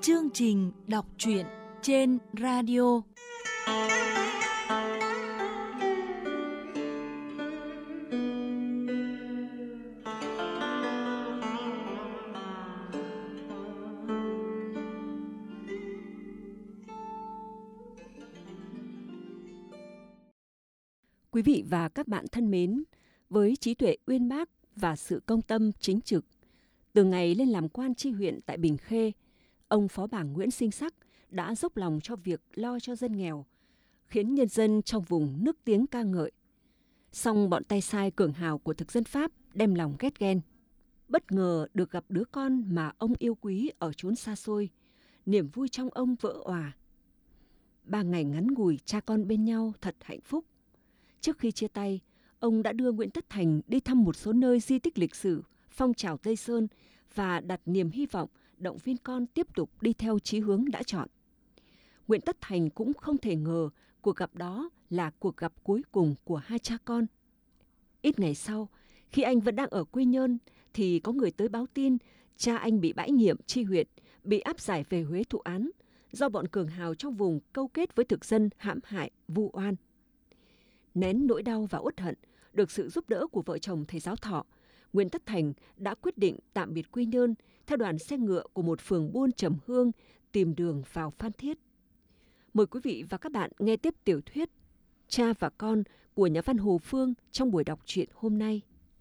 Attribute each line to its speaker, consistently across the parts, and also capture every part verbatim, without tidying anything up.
Speaker 1: Chương trình đọc truyện trên radio.
Speaker 2: Quý vị và các bạn thân mến, với trí tuệ uyên bác và sự công tâm chính trực, từ ngày lên làm quan tri huyện tại Bình Khê, ông Phó Bảng Nguyễn Sinh Sắc đã dốc lòng cho việc lo cho dân nghèo, khiến nhân dân trong vùng nức tiếng ca ngợi. Song bọn tay sai cường hào của thực dân Pháp đem lòng ghét ghen. Bất ngờ được gặp đứa con mà ông yêu quý ở chốn xa xôi, niềm vui trong ông vỡ òa. Ba ngày ngắn ngủi cha con bên nhau thật hạnh phúc. Trước khi chia tay, ông đã đưa Nguyễn Tất Thành đi thăm một số nơi di tích lịch sử, phong trào Tây Sơn và đặt niềm hy vọng động viên con tiếp tục đi theo chí hướng đã chọn. Nguyễn Tất Thành cũng không thể ngờ cuộc gặp đó là cuộc gặp cuối cùng của hai cha con. Ít ngày sau, khi anh vẫn đang ở Quy Nhơn, thì có người tới báo tin cha anh bị bãi nhiệm tri huyện, bị áp giải về Huế thụ án do bọn cường hào trong vùng câu kết với thực dân hãm hại, vu oan. Nén nỗi đau và uất hận, được sự giúp đỡ của vợ chồng thầy giáo Thọ, Nguyễn Tất Thành đã quyết định tạm biệt Quy Nhơn theo đoàn xe ngựa của một phường buôn trầm hương tìm đường vào Phan Thiết. Mời quý vị và các bạn nghe tiếp tiểu thuyết Cha và Con của nhà văn Hồ Phương trong buổi đọc truyện hôm nay.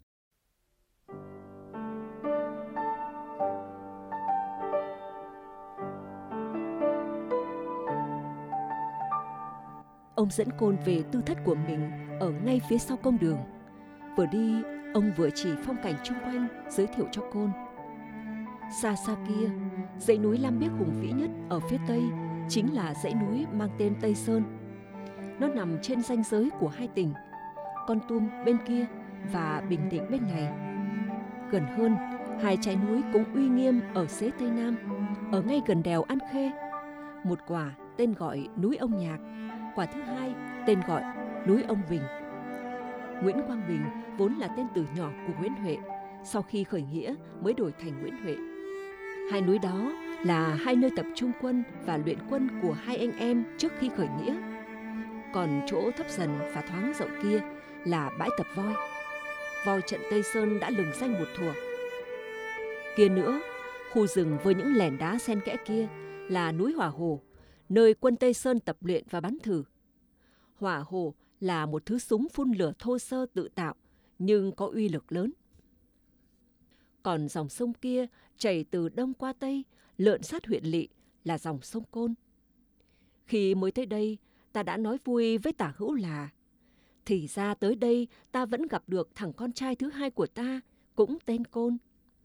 Speaker 2: Ông dẫn Côn về tư thất của mình ở ngay phía sau công đường. Vừa đi, ông vừa chỉ phong cảnh chung quanh, giới thiệu cho Côn. Xa xa kia, dãy núi Lam Biếc hùng vĩ nhất ở phía tây chính là dãy núi mang tên Tây Sơn. Nó nằm trên ranh giới của hai tỉnh, Kon Tum bên kia và Bình Định bên này. Gần hơn, hai trái núi cũng uy nghiêm ở xế Tây Nam, ở ngay gần đèo An Khê. Một quả tên gọi núi Ông Nhạc, quả thứ hai tên gọi núi Ông Bình. Nguyễn Quang Bình vốn là tên từ nhỏ của Nguyễn Huệ, sau khi khởi nghĩa mới đổi thành Nguyễn Huệ. Hai núi đó là hai nơi tập trung quân và luyện quân của hai anh em trước khi khởi nghĩa. Còn chỗ thấp dần và thoáng rộng kia là bãi tập voi. Voi trận Tây Sơn đã lừng danh một thuở. Kia nữa, khu rừng với những lẻn đá xen kẽ kia là núi Hỏa Hồ, nơi quân Tây Sơn tập luyện và bắn thử. Hỏa Hồ là một thứ súng phun lửa thô sơ tự tạo, nhưng có uy lực lớn. Còn dòng sông kia chảy từ đông qua tây, lượn sát huyện Lỵ là dòng sông Côn. Khi mới tới đây, ta đã nói vui với tả hữu là thì ra tới đây ta vẫn gặp được thằng con trai thứ hai của ta, cũng tên Côn.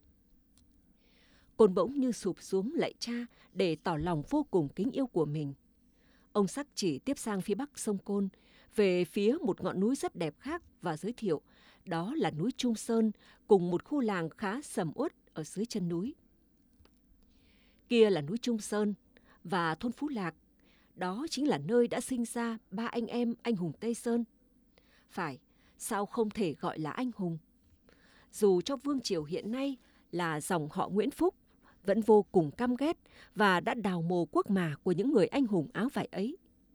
Speaker 2: Côn bỗng như sụp xuống lạy cha để tỏ lòng vô cùng kính yêu của mình. Ông Sắc chỉ tiếp sang phía bắc sông Côn, về phía một ngọn núi rất đẹp khác và giới thiệu đó là núi Trung Sơn cùng một khu làng khá sầm uất ở dưới chân núi. Kia là núi Trung Sơn và thôn Phú Lạc, đó chính là nơi đã sinh ra ba anh em anh hùng Tây Sơn. Phải, sao không thể gọi là anh hùng? Dù cho vương triều hiện nay là dòng họ Nguyễn Phúc, vẫn vô cùng căm ghét và đã đào mồ quốc mà của những người anh hùng áo vải ấy.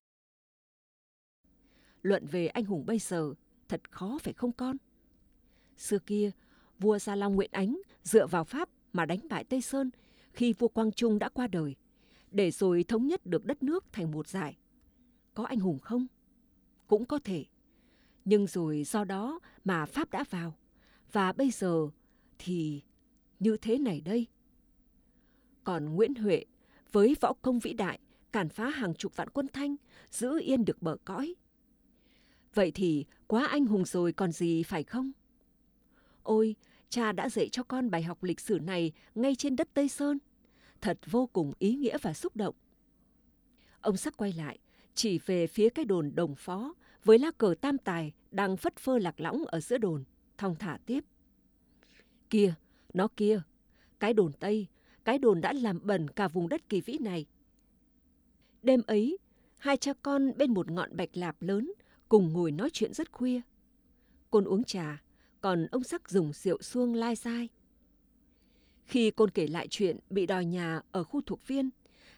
Speaker 2: Luận về anh hùng bây giờ thật khó phải không con? Xưa kia, vua Gia Long Nguyễn Ánh dựa vào Pháp mà đánh bại Tây Sơn khi vua Quang Trung đã qua đời, để rồi thống nhất được đất nước thành một dải. Có anh hùng không? Cũng có thể. Nhưng rồi do đó mà Pháp đã vào, và bây giờ thì như thế này đây. Còn Nguyễn Huệ với võ công vĩ đại càn phá hàng chục vạn quân Thanh, giữ yên được bờ cõi. Vậy thì quá anh hùng rồi còn gì phải không? Ôi, cha đã dạy cho con bài học lịch sử này ngay trên đất Tây Sơn. Thật vô cùng ý nghĩa và xúc động. Ông Sắc quay lại, chỉ về phía cái đồn Đồng Phó với lá cờ tam tài đang phất phơ lạc lõng ở giữa đồn, thong thả tiếp. Kia, nó kia, cái đồn Tây, cái đồn đã làm bẩn cả vùng đất kỳ vĩ này. Đêm ấy, hai cha con bên một ngọn bạch lạp lớn cùng ngồi nói chuyện rất khuya. Côn uống trà, còn ông Sắc dùng rượu suông lai dai. Khi Côn kể lại chuyện bị đòi nhà ở khu thuộc viên,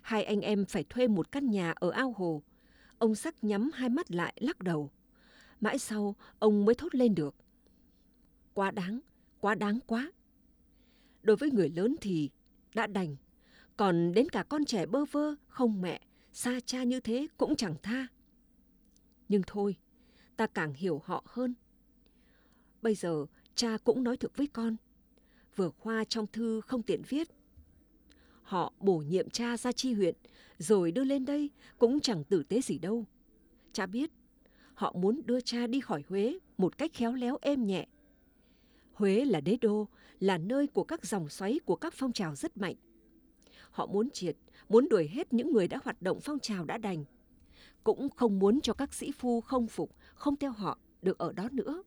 Speaker 2: Hai anh em phải thuê một căn nhà ở ao hồ. Ông Sắc nhắm hai mắt lại lắc đầu. Mãi sau, ông mới thốt lên được. Quá đáng, quá đáng quá. Đối với người lớn thì đã đành, còn đến cả con trẻ bơ vơ, không mẹ, xa cha như thế cũng chẳng tha. Nhưng thôi, ta càng hiểu họ hơn. Bây giờ, cha cũng nói thực với con. Vừa khoa trong thư không tiện viết. Họ bổ nhiệm cha ra chi huyện, rồi đưa lên đây cũng chẳng tử tế gì đâu. Cha biết, họ muốn đưa cha đi khỏi Huế một cách khéo léo êm nhẹ. Huế là đế đô, là nơi của các dòng xoáy của các phong trào rất mạnh. Họ muốn triệt, muốn đuổi hết những người đã hoạt động phong trào đã đành. Cũng không muốn cho các sĩ phu không phục, không theo họ được ở đó nữa.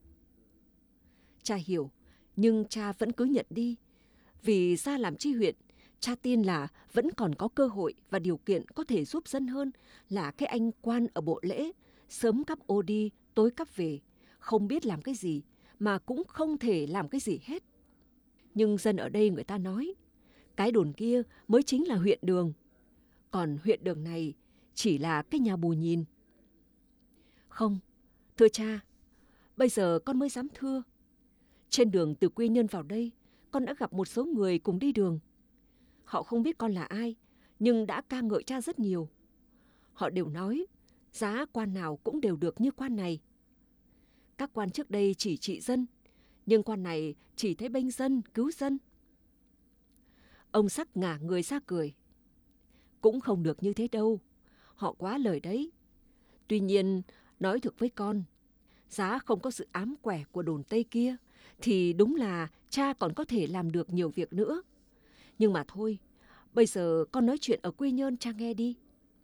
Speaker 2: Cha hiểu, nhưng cha vẫn cứ nhận đi. Vì ra làm chi huyện, cha tin là vẫn còn có cơ hội và điều kiện có thể giúp dân hơn là cái anh quan ở bộ lễ, sớm cắp ô đi, tối cắp về, không biết làm cái gì, mà cũng không thể làm cái gì hết. Nhưng dân ở đây người ta nói, cái đồn kia mới chính là huyện Đường, còn huyện Đường này chỉ là cái nhà bù nhìn. Không, thưa cha, bây giờ con mới dám thưa. Trên đường từ Quy Nhơn vào đây, con đã gặp một số người cùng đi đường. Họ không biết con là ai, nhưng đã ca ngợi cha rất nhiều. Họ đều nói, giá quan nào cũng đều được như quan này. Các quan trước đây chỉ trị dân, nhưng quan này chỉ thấy bênh dân, cứu dân. Ông Sắc ngả người ra cười. Cũng không được như thế đâu, họ quá lời đấy. Tuy nhiên, nói thực với con, giá không có sự ám quẻ của đồn Tây kia, thì đúng là cha còn có thể làm được nhiều việc nữa. Nhưng mà thôi, bây giờ con nói chuyện ở Quy Nhơn cha nghe đi.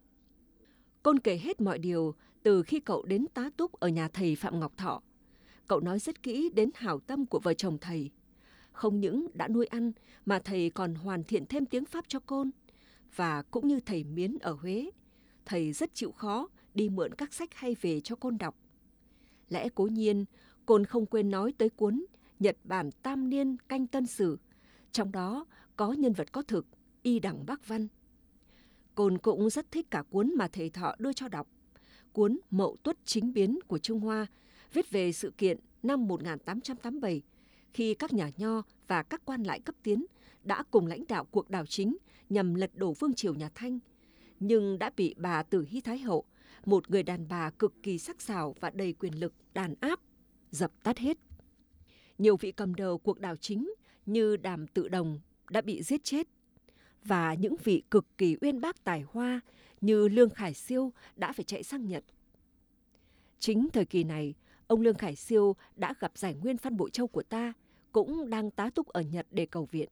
Speaker 2: Con kể hết mọi điều từ khi cậu đến tá túc ở nhà thầy Phạm Ngọc Thọ. Cậu nói rất kỹ đến hảo tâm của vợ chồng thầy. Không những đã nuôi ăn mà thầy còn hoàn thiện thêm tiếng Pháp cho con. Và cũng như thầy Miến ở Huế, thầy rất chịu khó đi mượn các sách hay về cho con đọc. Lẽ cố nhiên, con không quên nói tới cuốn Nhật Bản Tam Niên Canh Tân Sử, trong đó có nhân vật có thực, Y Đẳng Bác Văn. Con cũng rất thích cả cuốn mà thầy Thọ đưa cho đọc, cuốn Mậu Tuất Chính Biến của Trung Hoa, viết về sự kiện năm một nghìn tám trăm tám mươi bảy, khi các nhà nho và các quan lại cấp tiến đã cùng lãnh đạo cuộc đảo chính nhằm lật đổ vương triều nhà Thanh, nhưng đã bị bà Tử Hy Thái Hậu, một người đàn bà cực kỳ sắc sảo và đầy quyền lực, đàn áp, dập tắt hết. Nhiều vị cầm đầu cuộc đảo chính như Đàm Tự Đồng đã bị giết chết, và những vị cực kỳ uyên bác tài hoa như Lương Khải Siêu đã phải chạy sang Nhật. Chính thời kỳ này, ông Lương Khải Siêu đã gặp Giải Nguyên Phan Bội Châu của ta, cũng đang tá túc ở Nhật để cầu viện.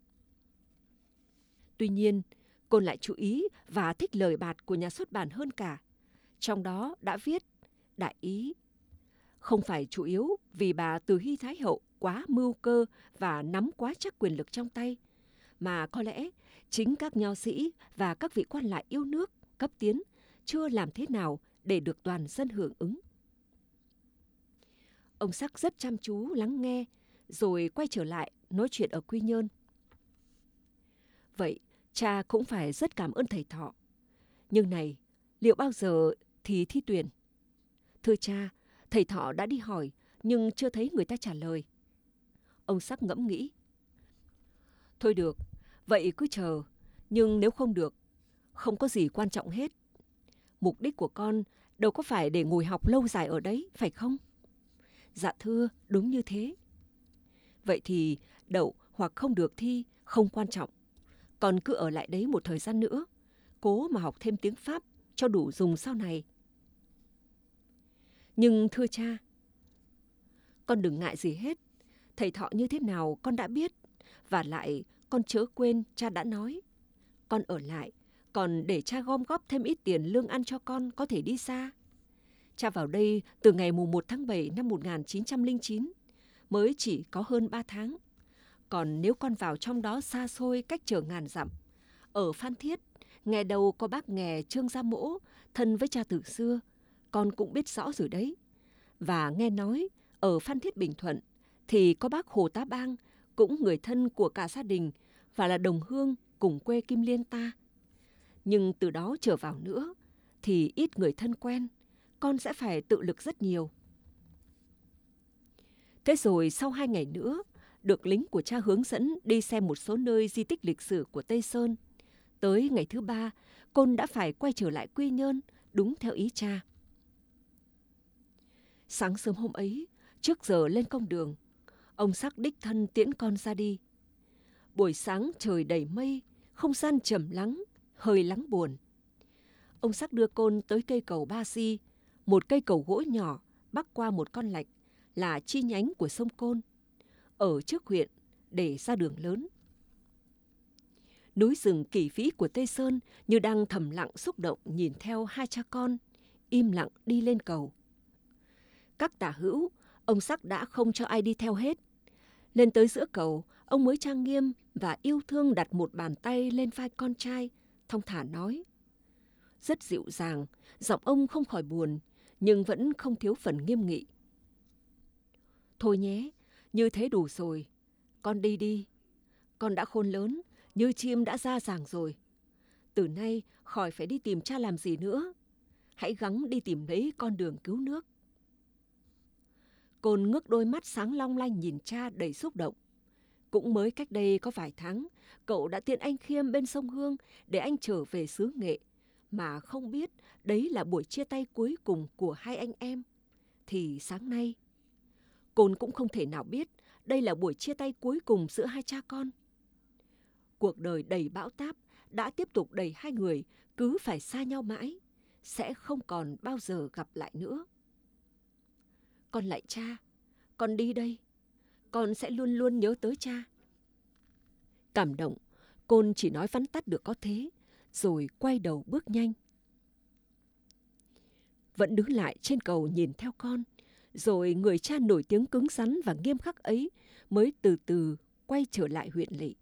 Speaker 2: Tuy nhiên, Côn lại chú ý và thích lời bạt của nhà xuất bản hơn cả. Trong đó đã viết đại ý. Không phải chủ yếu vì bà Từ Hy Thái Hậu quá mưu cơ và nắm quá chắc quyền lực trong tay, mà có lẽ chính các nho sĩ và các vị quan lại yêu nước, cấp tiến chưa làm thế nào để được toàn dân hưởng ứng. Ông Sắc rất chăm chú lắng nghe, rồi quay trở lại nói chuyện ở Quy Nhơn. Vậy, cha cũng phải rất cảm ơn thầy Thọ. Nhưng này, liệu bao giờ thì thi tuyển? Thưa cha, thầy Thọ đã đi hỏi, nhưng chưa thấy người ta trả lời. Ông Sắc ngẫm nghĩ. Thôi được, vậy cứ chờ, nhưng nếu không được, không có gì quan trọng hết. Mục đích của con đâu có phải để ngồi học lâu dài ở đấy, phải không? Dạ thưa, đúng như thế. Vậy thì đậu hoặc không được thi không quan trọng. Con cứ ở lại đấy một thời gian nữa, cố mà học thêm tiếng Pháp cho đủ dùng sau này. Nhưng thưa cha, con đừng ngại gì hết. Thầy Thọ như thế nào con đã biết. Và lại con chớ quên cha đã nói. Con ở lại, còn để cha gom góp thêm ít tiền lương ăn cho con có thể đi xa. Cha vào đây từ ngày mùng một tháng bảy năm một nghìn chín trăm lẻ chín, mới chỉ có hơn ba tháng. Còn nếu con vào trong đó xa xôi cách chở ngàn dặm, ở Phan Thiết, ngày đầu có bác nghè Trương Gia Mỗ, thân với cha từ xưa, con cũng biết rõ rồi đấy. Và nghe nói, ở Phan Thiết Bình Thuận, thì có bác Hồ Tá Bang, cũng người thân của cả gia đình, và là đồng hương cùng quê Kim Liên ta. Nhưng từ đó trở vào nữa thì ít người thân quen, con sẽ phải tự lực rất nhiều. Thế rồi sau hai ngày nữa, được lính của cha hướng dẫn đi xem một số nơi di tích lịch sử của Tây Sơn. Tới ngày thứ ba, Côn đã phải quay trở lại Quy Nhơn, đúng theo ý cha. Sáng sớm hôm ấy, trước giờ lên công đường, ông Sắc đích thân tiễn con ra đi. Buổi sáng trời đầy mây, không gian trầm lắng, hơi lắng buồn. Ông Sắc đưa Côn tới cây cầu Ba Si, một cây cầu gỗ nhỏ bắc qua một con lạch, là chi nhánh của sông Côn, ở trước huyện để ra đường lớn. Núi rừng kỳ vĩ của Tây Sơn như đang thầm lặng xúc động nhìn theo hai cha con, im lặng đi lên cầu. Các tả hữu, ông Sắc đã không cho ai đi theo hết. Lên tới giữa cầu, ông mới trang nghiêm và yêu thương đặt một bàn tay lên vai con trai, thong thả nói. Rất dịu dàng, giọng ông không khỏi buồn, nhưng vẫn không thiếu phần nghiêm nghị. Thôi nhé, như thế đủ rồi, con đi đi. Con đã khôn lớn, như chim đã ra ràng rồi. Từ nay khỏi phải đi tìm cha làm gì nữa. Hãy gắng đi tìm lấy con đường cứu nước. Côn ngước đôi mắt sáng long lanh nhìn cha đầy xúc động. Cũng mới cách đây có vài tháng, cậu đã tiễn anh Khiêm bên sông Hương để anh trở về xứ Nghệ, mà không biết đấy là buổi chia tay cuối cùng của hai anh em. Thì sáng nay, Côn cũng không thể nào biết đây là buổi chia tay cuối cùng giữa hai cha con. Cuộc đời đầy bão táp đã tiếp tục đẩy hai người cứ phải xa nhau mãi, sẽ không còn bao giờ gặp lại nữa. Con lạy cha, con đi đây, con sẽ luôn luôn nhớ tới cha. Cảm động, Côn chỉ nói vắn tắt được có thế, rồi quay đầu bước nhanh. Vẫn đứng lại trên cầu nhìn theo con, rồi người cha nổi tiếng cứng rắn và nghiêm khắc ấy mới từ từ quay trở lại huyện lỵ.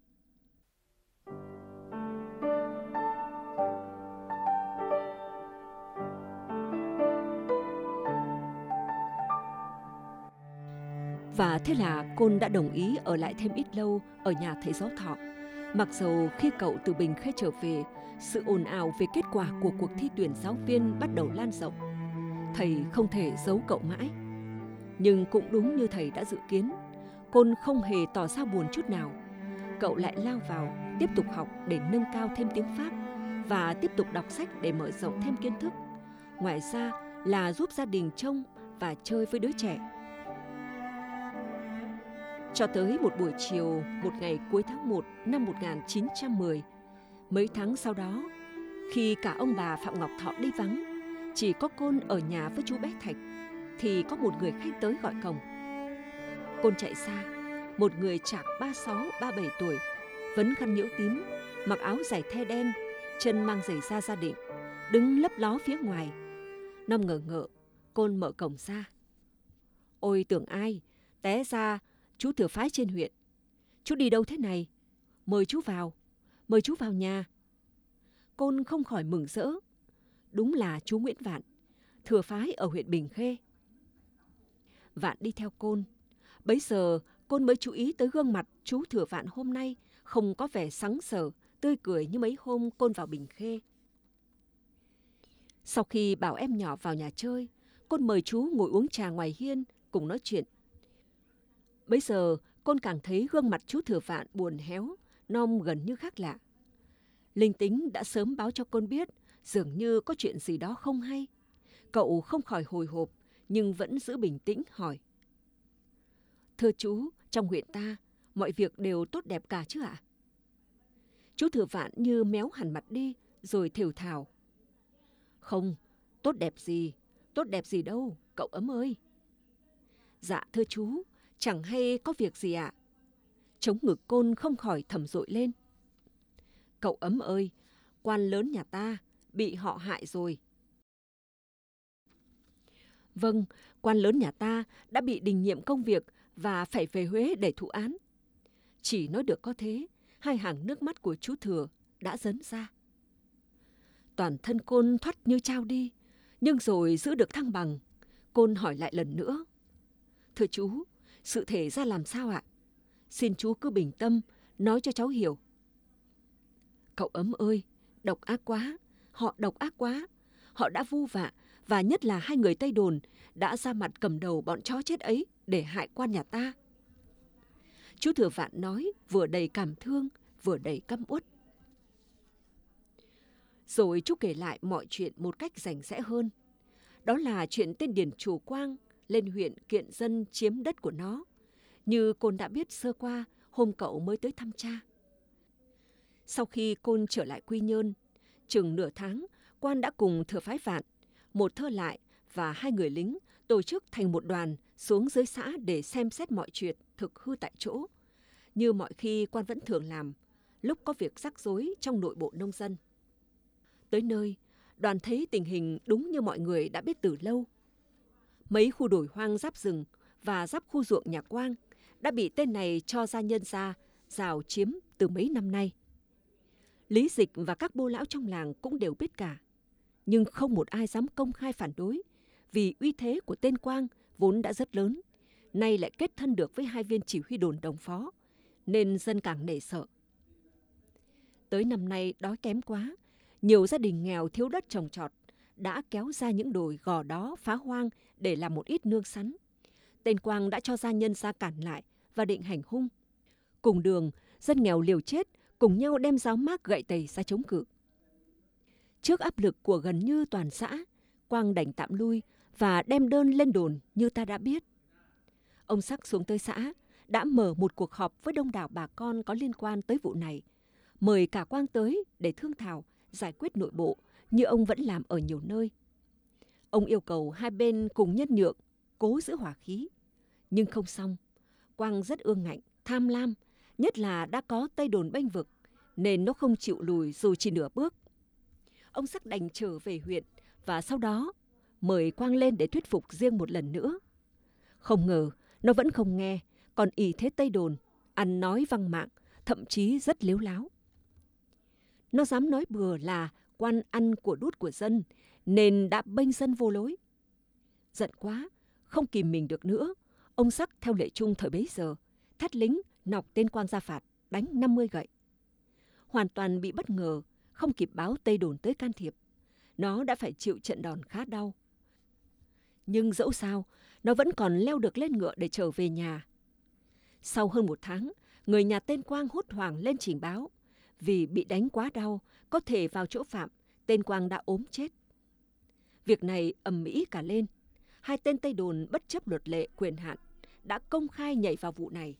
Speaker 2: Và thế là Côn đã đồng ý ở lại thêm ít lâu ở nhà thầy Giáo Thọ. Mặc dầu khi cậu từ Bình Khê trở về, sự ồn ào về kết quả của cuộc thi tuyển giáo viên bắt đầu lan rộng. Thầy không thể giấu cậu mãi. Nhưng cũng đúng như thầy đã dự kiến, Côn không hề tỏ ra buồn chút nào. Cậu lại lao vào, tiếp tục học để nâng cao thêm tiếng Pháp và tiếp tục đọc sách để mở rộng thêm kiến thức. Ngoài ra là giúp gia đình trông và chơi với đứa trẻ. Cho tới một buổi chiều, một ngày cuối tháng một năm một nghìn chín trăm mười, mấy tháng sau đó, khi cả ông bà Phạm Ngọc Thọ đi vắng, chỉ có Côn ở nhà với chú bé Thạch, thì có một người khách tới gọi cổng. Côn chạy ra, một người chạc ba sáu, ba bảy tuổi, vấn khăn nhiễu tím, mặc áo giày the đen, chân mang giày da gia định, đứng lấp ló phía ngoài. Năm ngờ ngợ, Côn mở cổng ra. Ôi tưởng ai, té ra chú thừa phái trên huyện. Chú đi đâu thế này? Mời chú vào, mời chú vào nhà. Côn không khỏi mừng rỡ. Đúng là chú Nguyễn Vạn, thừa phái ở huyện Bình Khê. Vạn đi theo Côn. Bấy giờ Côn mới chú ý tới gương mặt chú thừa Vạn hôm nay không có vẻ sắng sờ, tươi cười như mấy hôm Côn vào Bình Khê. Sau khi bảo em nhỏ vào nhà chơi, Côn mời chú ngồi uống trà ngoài hiên cùng nói chuyện. Bấy giờ Côn càng thấy gương mặt chú thừa Vạn buồn héo, nom gần như khác lạ. Linh tính đã sớm báo cho Côn biết dường như có chuyện gì đó không hay. Cậu không khỏi hồi hộp nhưng vẫn giữ bình tĩnh hỏi. Thưa chú, trong huyện ta, mọi việc đều tốt đẹp cả chứ ạ? Chú thừa Vạn như méo hẳn mặt đi rồi thều thào. Không, tốt đẹp gì, tốt đẹp gì đâu, cậu Ấm ơi. Dạ thưa chú, chẳng hay có việc gì ạ? Trống ngực Côn không khỏi thầm dội lên. Cậu Ấm ơi, quan lớn nhà ta bị họ hại rồi. Vâng, quan lớn nhà ta đã bị đình nhiệm công việc và phải về Huế để thụ án. Chỉ nói được có thế, hai hàng nước mắt của chú Thừa đã dấn ra. Toàn thân Côn thoắt như trao đi, nhưng rồi giữ được thăng bằng. Côn hỏi lại lần nữa. Thưa chú, sự thể ra làm sao ạ? Xin chú cứ bình tâm, nói cho cháu hiểu. Cậu Ấm ơi, Độc ác quá, họ độc ác quá. Họ đã vu vạ, và nhất là hai người Tây Đồn đã ra mặt cầm đầu bọn chó chết ấy để hại quan nhà ta. Chú Thừa Vạn nói vừa đầy cảm thương, vừa đầy căm uất. Rồi chú kể lại mọi chuyện một cách rành rẽ hơn. Đó là chuyện tên Điền Chủ Quang lên huyện kiện dân chiếm đất của nó, như Côn đã biết sơ qua hôm cậu mới tới thăm cha. Sau khi Côn trở lại Quy Nhơn, chừng nửa tháng, quan đã cùng Thừa Phái Vạn, một thơ lại và hai người lính tổ chức thành một đoàn xuống dưới xã để xem xét mọi chuyện thực hư tại chỗ, như mọi khi quan vẫn thường làm, lúc có việc rắc rối trong nội bộ nông dân. Tới nơi, đoàn thấy tình hình đúng như mọi người đã biết từ lâu. Mấy khu đồi hoang giáp rừng và giáp khu ruộng nhà Quang đã bị tên này cho gia nhân ra rào chiếm từ mấy năm nay. Lý Dịch và các bô lão trong làng cũng đều biết cả, nhưng không một ai dám công khai phản đối, vì uy thế của tên Quang vốn đã rất lớn, nay lại kết thân được với hai viên chỉ huy đồn đồng phó, nên dân càng nể sợ. Tới năm nay đói kém quá, nhiều gia đình nghèo thiếu đất trồng trọt đã kéo ra những đồi gò đó phá hoang để làm một ít nương sắn. Tên Quang đã cho gia nhân ra cản lại và định hành hung. Cùng đường, dân nghèo liều chết cùng nhau đem giáo mác gậy tày ra chống cự. Trước áp lực của gần như toàn xã, Quang đành tạm lui và đem đơn lên đồn như ta đã biết. Ông Sắc xuống tới xã, đã mở một cuộc họp với đông đảo bà con có liên quan tới vụ này, mời cả Quang tới để thương thảo, giải quyết nội bộ như ông vẫn làm ở nhiều nơi. Ông yêu cầu hai bên cùng nhân nhượng, cố giữ hòa khí. Nhưng không xong, Quang rất ương ngạnh, tham lam, nhất là đã có Tây Đồn bênh vực, nên nó không chịu lùi dù chỉ nửa bước. Ông Sắc đành trở về huyện và sau đó mời Quang lên để thuyết phục riêng một lần nữa. Không ngờ nó vẫn không nghe, còn ỷ thế Tây Đồn, ăn nói văng mạng, thậm chí rất lếu láo. Nó dám nói bừa là quan ăn của đút của dân, nên đã bênh dân vô lối. Giận quá, không kìm mình được nữa, ông Sắc theo lệ chung thời bấy giờ, thắt lính nọc tên Quang ra phạt, đánh năm mươi gậy. Hoàn toàn bị bất ngờ, không kịp báo Tây Đồn tới can thiệp. Nó đã phải chịu trận đòn khá đau. Nhưng dẫu sao, nó vẫn còn leo được lên ngựa để trở về nhà. Sau hơn một tháng, người nhà tên Quang hốt hoảng lên trình báo. Vì bị đánh quá đau, có thể vào chỗ phạm, tên Quang đã ốm chết. Việc này ầm ĩ cả lên. Hai tên Tây Đồn bất chấp luật lệ quyền hạn đã công khai nhảy vào vụ này.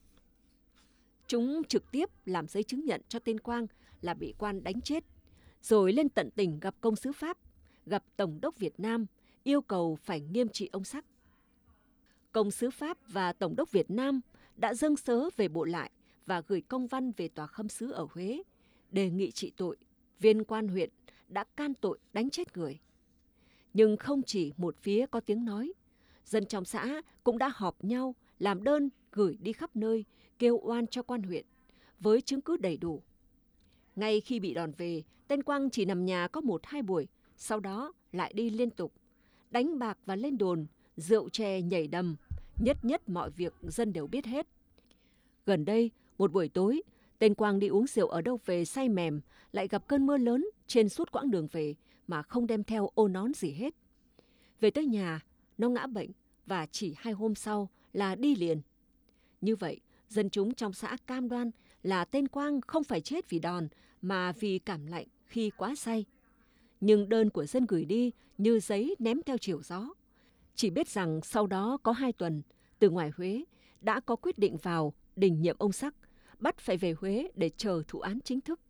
Speaker 2: Chúng trực tiếp làm giấy chứng nhận cho tên Quang là bị quan đánh chết, rồi lên tận tỉnh gặp công sứ Pháp, gặp Tổng đốc Việt Nam, yêu cầu phải nghiêm trị ông Sắc. Công sứ Pháp và Tổng đốc Việt Nam đã dâng sớ về bộ lại và gửi công văn về tòa khâm sứ ở Huế, đề nghị trị tội viên quan huyện đã can tội đánh chết người. Nhưng không chỉ một phía có tiếng nói, dân trong xã cũng đã họp nhau làm đơn gửi đi khắp nơi kêu oan cho quan huyện, với chứng cứ đầy đủ. Ngay khi bị đòn về, tên Quang chỉ nằm nhà có một hai buổi, sau đó lại đi liên tục, đánh bạc và lên đồn, rượu chè nhảy đầm, nhất nhất mọi việc dân đều biết hết. Gần đây, một buổi tối, tên Quang đi uống rượu ở đâu về say mềm, lại gặp cơn mưa lớn trên suốt quãng đường về mà không đem theo ô nón gì hết. Về tới nhà, nó ngã bệnh và chỉ hai hôm sau là đi liền. Như vậy, dân chúng trong xã cam đoan là tên Quang không phải chết vì đòn mà vì cảm lạnh khi quá say. Nhưng đơn của dân gửi đi như giấy ném theo chiều gió. Chỉ biết rằng sau đó có hai tuần, từ ngoài Huế đã có quyết định vào đình nhiệm ông Sắc, bắt phải về Huế để chờ thụ án chính thức.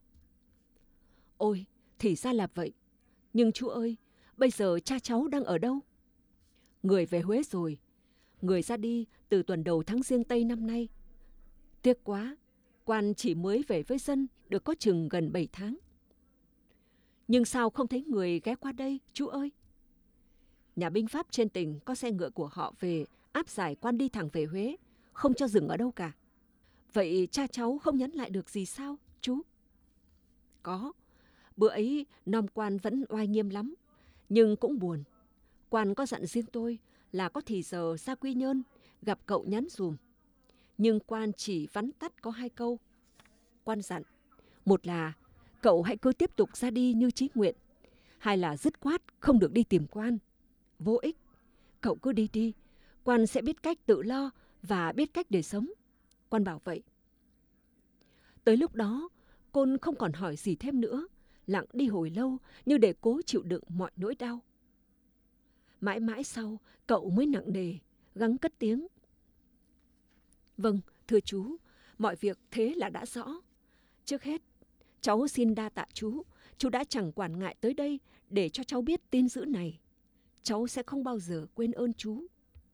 Speaker 2: Ôi, thì ra là vậy. Nhưng chú ơi, bây giờ cha cháu đang ở đâu? Người về Huế rồi. Người ra đi từ tuần đầu tháng Giêng Tây năm nay. Tiếc quá, quan chỉ mới về với dân được có chừng gần bảy tháng. Nhưng sao không thấy người ghé qua đây, chú ơi? Nhà binh Pháp trên tỉnh có xe ngựa của họ về áp giải quan đi thẳng về Huế, không cho dừng ở đâu cả. Vậy cha cháu không nhắn lại được gì sao, chú? Có, bữa ấy nom quan vẫn oai nghiêm lắm, nhưng cũng buồn. Quan có dặn riêng tôi là có thì giờ ra Quy Nhơn, gặp cậu nhắn dùm. Nhưng quan chỉ vắn tắt có hai câu. Quan dặn, một là cậu hãy cứ tiếp tục ra đi như chí nguyện, hay là dứt khoát không được đi tìm quan. Vô ích, cậu cứ đi đi, quan sẽ biết cách tự lo và biết cách để sống. Quan bảo vậy. Tới lúc đó, Côn không còn hỏi gì thêm nữa, lặng đi hồi lâu như để cố chịu đựng mọi nỗi đau. Mãi mãi sau, cậu mới nặng nề, gắng cất tiếng. Vâng, thưa chú, mọi việc thế là đã rõ. Trước hết, cháu xin đa tạ chú, chú đã chẳng quản ngại tới đây để cho cháu biết tin dữ này. Cháu sẽ không bao giờ quên ơn chú.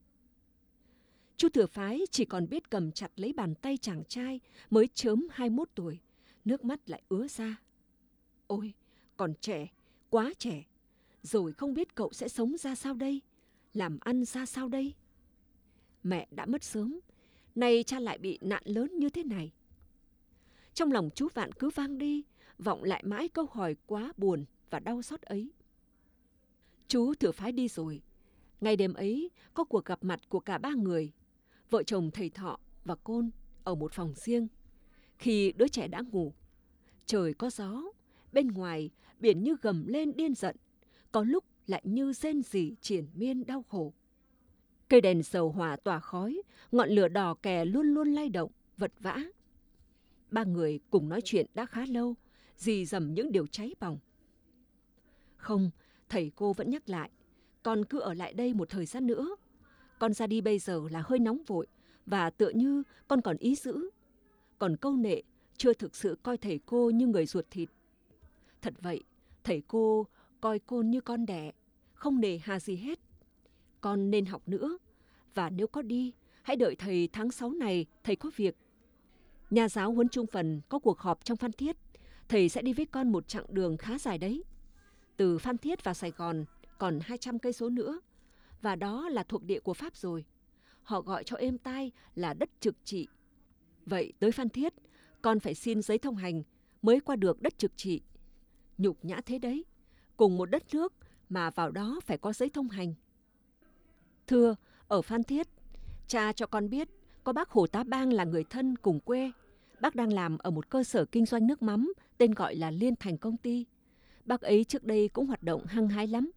Speaker 2: Chú Thừa Phái chỉ còn biết cầm chặt lấy bàn tay chàng trai mới chớm hai mươi mốt tuổi, nước mắt lại ứa ra. Ôi, còn trẻ, quá trẻ, rồi không biết cậu sẽ sống ra sao đây, làm ăn ra sao đây. Mẹ đã mất sớm, nay cha lại bị nạn lớn như thế này. Trong lòng chú Vạn cứ vang đi, vọng lại mãi câu hỏi quá buồn và đau xót ấy. Chú Thừa Phái đi rồi. Ngày đêm ấy có cuộc gặp mặt của cả ba người, vợ chồng thầy Thọ và Côn ở một phòng riêng. Khi đứa trẻ đã ngủ, trời có gió, bên ngoài biển như gầm lên điên giận, có lúc lại như rên rỉ triền miên đau khổ. Cây đèn dầu hỏa tỏa khói, ngọn lửa đỏ kè luôn luôn lay động, vật vã. Ba người cùng nói chuyện đã khá lâu, rì rầm những điều cháy bỏng. Không, thầy cô vẫn nhắc lại, con cứ ở lại đây một thời gian nữa. Con ra đi bây giờ là hơi nóng vội, và tựa như con còn ý giữ. Còn câu nệ chưa thực sự coi thầy cô như người ruột thịt. Thật vậy, thầy cô coi Côn như con đẻ, không nề hà gì hết. Con nên học nữa, và nếu có đi, hãy đợi thầy tháng sáu này, thầy có việc. Nhà giáo Huấn Trung Phần có cuộc họp trong Phan Thiết, thầy sẽ đi với con một chặng đường khá dài đấy. Từ Phan Thiết vào Sài Gòn còn hai trăm cây số nữa, và đó là thuộc địa của Pháp rồi. Họ gọi cho êm tai là đất trực trị. Vậy tới Phan Thiết, con phải xin giấy thông hành mới qua được đất trực trị. Nhục nhã thế đấy, cùng một đất nước mà vào đó phải có giấy thông hành. Thưa, ở Phan Thiết, cha cho con biết có bác Hồ Tá Bang là người thân cùng quê. Bác đang làm ở một cơ sở kinh doanh nước mắm tên gọi là Liên Thành Công Ty. Bác ấy trước đây cũng hoạt động hăng hái lắm.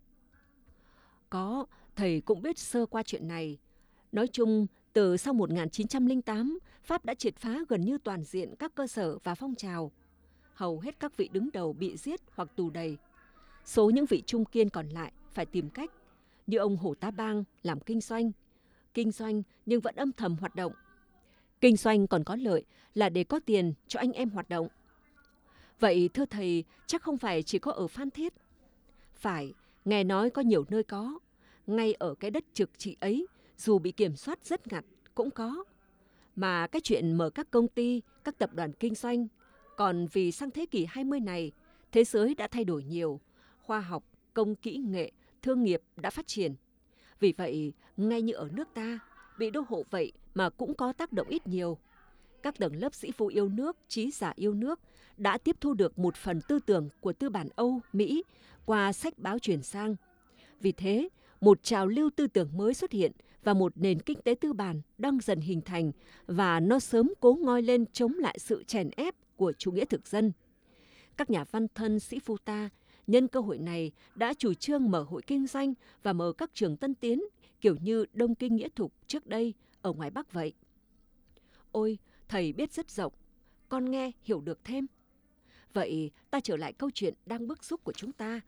Speaker 2: Có, thầy cũng biết sơ qua chuyện này. Nói chung, từ sau một nghìn chín trăm lẻ tám, Pháp đã triệt phá gần như toàn diện các cơ sở và phong trào. Hầu hết các vị đứng đầu bị giết hoặc tù đầy. Số những vị trung kiên còn lại phải tìm cách, như ông Hồ Tá Bang làm kinh doanh. Kinh doanh nhưng vẫn âm thầm hoạt động. Kinh doanh còn có lợi là để có tiền cho anh em hoạt động. Vậy thưa thầy, chắc không phải chỉ có ở Phan Thiết. Phải, nghe nói có nhiều nơi có. Ngay ở cái đất trực trị ấy, dù bị kiểm soát rất ngặt, cũng có. Mà cái chuyện mở các công ty, các tập đoàn kinh doanh, còn vì sang thế kỷ hai mươi này, thế giới đã thay đổi nhiều. Khoa học, công kỹ nghệ, thương nghiệp đã phát triển. Vì vậy, ngay như ở nước ta, bị đô hộ vậy mà cũng có tác động ít nhiều. Các tầng lớp sĩ phu yêu nước, trí giả yêu nước đã tiếp thu được một phần tư tưởng của tư bản Âu, Mỹ qua sách báo truyền sang. Vì thế, một trào lưu tư tưởng mới xuất hiện và một nền kinh tế tư bản đang dần hình thành, và nó sớm cố ngoi lên chống lại sự chèn ép của chủ nghĩa thực dân. Các nhà văn thân sĩ phu ta nhân cơ hội này đã chủ trương mở hội kinh doanh và mở các trường tân tiến kiểu như Đông Kinh Nghĩa Thục trước đây ở ngoài Bắc vậy. Ôi, thầy biết rất rộng, con nghe hiểu được thêm. Vậy ta trở lại câu chuyện đang bức xúc của chúng ta.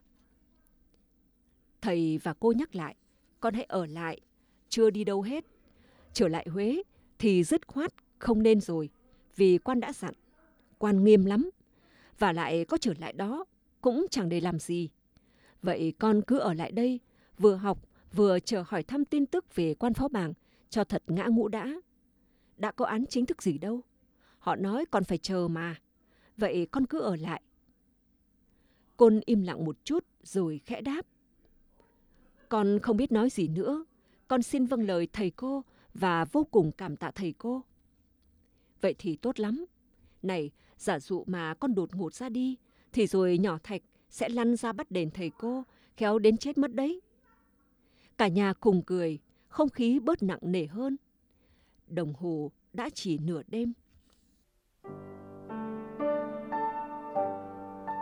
Speaker 2: Thầy và cô nhắc lại, con hãy ở lại, chưa đi đâu hết. Trở lại Huế thì dứt khoát không nên rồi, vì quan đã dặn, quan nghiêm lắm. Và lại có trở lại đó cũng chẳng để làm gì. Vậy con cứ ở lại đây, vừa học vừa chờ hỏi thăm tin tức về quan phó bảng cho thật ngã ngũ đã. Đã có án chính thức gì đâu. Họ nói còn phải chờ mà. Vậy con cứ ở lại. Côn im lặng một chút rồi khẽ đáp. Con không biết nói gì nữa. Con xin vâng lời thầy cô và vô cùng cảm tạ thầy cô. Vậy thì tốt lắm. Này, giả dụ mà con đột ngột ra đi, thì rồi nhỏ Thạch sẽ lăn ra bắt đền thầy cô, khéo đến chết mất đấy. Cả nhà cùng cười, không khí bớt nặng nề hơn. Đồng hồ đã chỉ nửa đêm.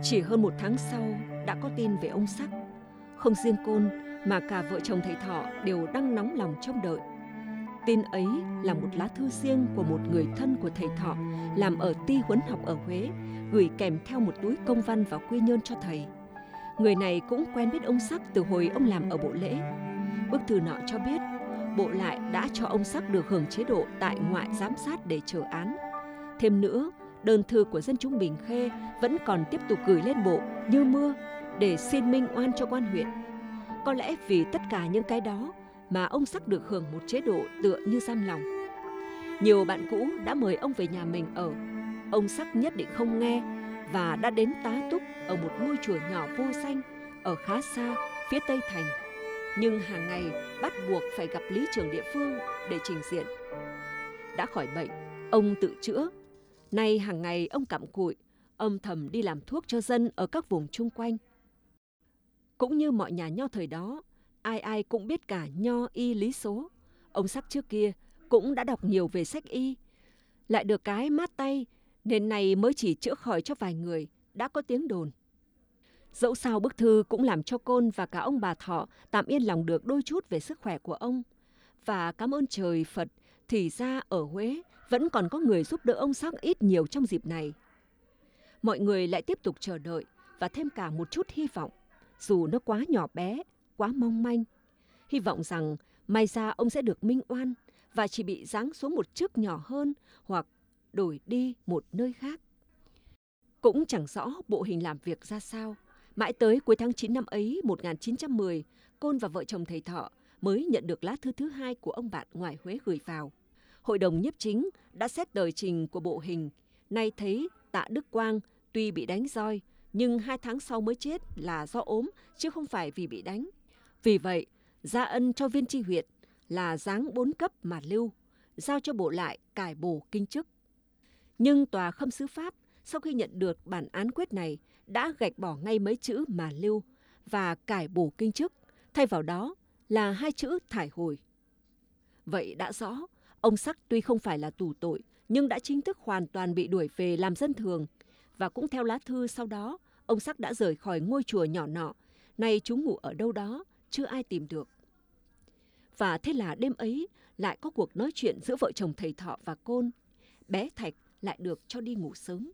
Speaker 2: Chỉ hơn một tháng sau đã có tin về ông Sắc. Không riêng Côn mà cả vợ chồng thầy Thọ đều đang nóng lòng trông đợi. Tin ấy là một lá thư riêng của một người thân của thầy Thọ làm ở ty huấn học ở Huế, gửi kèm theo một túi công văn vào Quy Nhơn cho thầy. Người này cũng quen biết ông Sắc từ hồi ông làm ở bộ lễ. Bức thư nọ cho biết bộ lại đã cho ông Sắc được hưởng chế độ tại ngoại giám sát để chờ án. Thêm nữa, đơn thư của dân chúng Bình Khê vẫn còn tiếp tục gửi lên bộ như mưa để xin minh oan cho quan huyện. Có lẽ vì tất cả những cái đó mà ông Sắc được hưởng một chế độ tựa như giam lòng. Nhiều bạn cũ đã mời ông về nhà mình ở. Ông Sắc nhất định không nghe và đã đến tá túc ở một ngôi chùa nhỏ vô danh ở khá xa phía tây thành. Nhưng hàng ngày bắt buộc phải gặp lý trưởng địa phương để trình diện. Đã khỏi bệnh, ông tự chữa. Nay hàng ngày ông cặm cụi, âm thầm đi làm thuốc cho dân ở các vùng chung quanh. Cũng như mọi nhà nho thời đó, ai ai cũng biết cả nho y lý số. Ông Sắc trước kia cũng đã đọc nhiều về sách y, lại được cái mát tay nên này mới chỉ chữa khỏi cho vài người, đã có tiếng đồn. Dẫu sao bức thư cũng làm cho Côn và cả ông bà Thọ tạm yên lòng được đôi chút về sức khỏe của ông. Và cảm ơn trời Phật, thì ra ở Huế vẫn còn có người giúp đỡ ông Sắc ít nhiều trong dịp này. Mọi người lại tiếp tục chờ đợi và thêm cả một chút hy vọng, dù nó quá nhỏ bé, quá mong manh. Hy vọng rằng may ra ông sẽ được minh oan và chỉ bị giáng xuống một chức nhỏ hơn hoặc đổi đi một nơi khác. Cũng chẳng rõ bộ hình làm việc ra sao. Mãi tới cuối tháng chín năm ấy, một nghìn chín trăm mười, Côn và vợ chồng thầy Thọ mới nhận được lá thư thứ hai của ông bạn ngoài Huế gửi vào. Hội đồng nhiếp chính đã xét tờ trình của bộ hình, nay thấy Tạ Đức Quang tuy bị đánh roi, nhưng hai tháng sau mới chết là do ốm, chứ không phải vì bị đánh. Vì vậy, gia ân cho viên tri huyện là giáng bốn cấp mà lưu, giao cho bộ lại cải bổ kinh chức. Nhưng tòa khâm sứ Pháp sau khi nhận được bản án quyết này đã gạch bỏ ngay mấy chữ mà lưu và cải bổ kinh chức, thay vào đó là hai chữ thải hồi. Vậy đã rõ, ông Sắc tuy không phải là tù tội, nhưng đã chính thức hoàn toàn bị đuổi về làm dân thường. Và cũng theo lá thư sau đó, ông Sắc đã rời khỏi ngôi chùa nhỏ nọ, nay trú ngụ ở đâu đó, chưa ai tìm được. Và thế là đêm ấy lại có cuộc nói chuyện giữa vợ chồng thầy Thọ và Côn. Bé Thạch lại được cho đi ngủ sớm.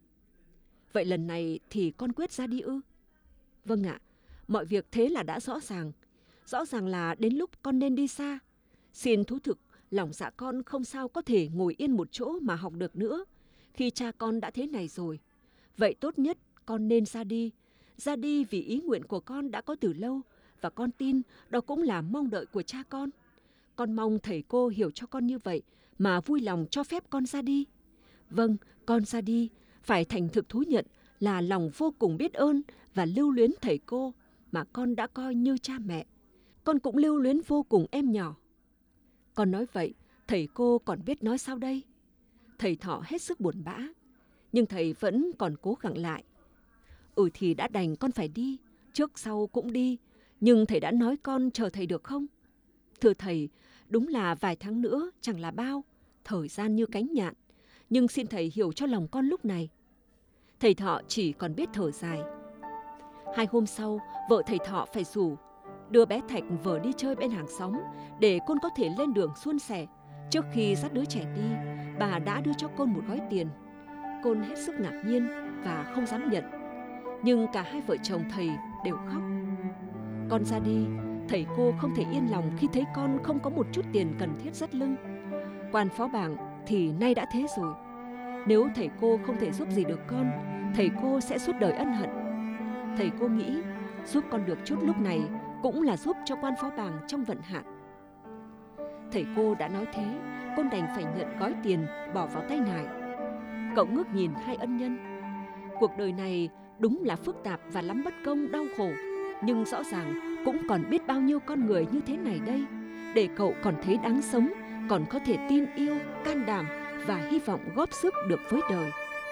Speaker 2: Vậy lần này thì con quyết ra đi ư? Vâng ạ, mọi việc thế là đã rõ ràng. Rõ ràng là đến lúc con nên đi xa. Xin thú thực, lòng dạ con không sao có thể ngồi yên một chỗ mà học được nữa. Khi cha con đã thế này rồi, vậy tốt nhất con nên ra đi. Ra đi vì ý nguyện của con đã có từ lâu, và con tin đó cũng là mong đợi của cha con. Con mong thầy cô hiểu cho con như vậy mà vui lòng cho phép con ra đi. Vâng, con ra đi, phải thành thực thú nhận là lòng vô cùng biết ơn và lưu luyến thầy cô mà con đã coi như cha mẹ. Con cũng lưu luyến vô cùng em nhỏ. Con nói vậy, thầy cô còn biết nói sao đây? Thầy Thọ hết sức buồn bã, nhưng thầy vẫn còn cố gắng lại. Ừ thì đã đành con phải đi, trước sau cũng đi, nhưng thầy đã nói con chờ thầy được không? Thưa thầy, đúng là vài tháng nữa chẳng là bao, thời gian như cánh nhạn, nhưng xin thầy hiểu cho lòng con lúc này. Thầy Thọ chỉ còn biết thở dài. Hai hôm sau, vợ thầy Thọ phải rủ đưa bé Thạch vờ đi chơi bên hàng xóm để Côn có thể lên đường suôn sẻ. Trước khi dắt đứa trẻ đi, bà đã đưa cho Côn một gói tiền. Côn hết sức ngạc nhiên và không dám nhận. Nhưng cả hai vợ chồng thầy đều khóc. Con ra đi, thầy cô không thể yên lòng khi thấy con không có một chút tiền cần thiết dắt lưng. Quan phó bảng thì nay đã thế rồi. Nếu thầy cô không thể giúp gì được con, thầy cô sẽ suốt đời ân hận. Thầy cô nghĩ giúp con được chút lúc này cũng là giúp cho quan phó bảng trong vận hạn. Thầy cô đã nói thế, Côn đành phải nhận gói tiền bỏ vào tay nải. Cậu ngước nhìn hai ân nhân. Cuộc đời này đúng là phức tạp và lắm bất công đau khổ, nhưng rõ ràng cũng còn biết bao nhiêu con người như thế này đây, để cậu còn thấy đáng sống, còn có thể tin yêu, can đảm và hy vọng góp sức được với đời.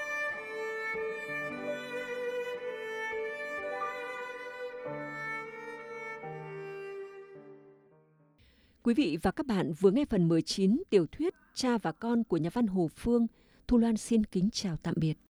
Speaker 2: Quý vị và các bạn vừa nghe phần mười chín tiểu thuyết Cha và Con của nhà văn Hồ Phương. Thu Loan xin kính chào tạm biệt.